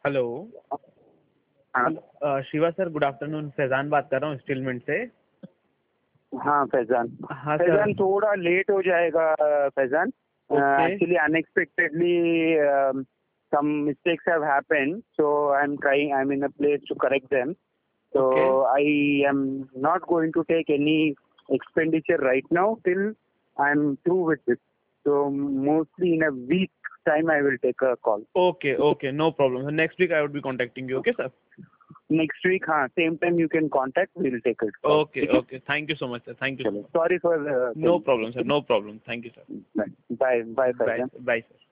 Hello. हाँ। Shiva sir, good afternoon. Faizan बात कर रहा हूँ स्टील मिंट से। हाँ फैजान। हाँ सर। फैजान थोड़ा लेट हो जाएगा Faizan. Okay. Actually unexpectedly some mistakes have happened, so I'm in a place to correct them. So Okay. I am not going to take any expenditure right now till I'm through with this. So mostly in a week time I will take a call. Okay, no problem. So next week I would be contacting you. Okay, sir? Next week, same time you can contact. We'll take it. Okay. Thank you so much, sir. Thank you so much. Sorry for No problem, sir. No problem. Thank you, sir. Bye. Bye. Bye, sir.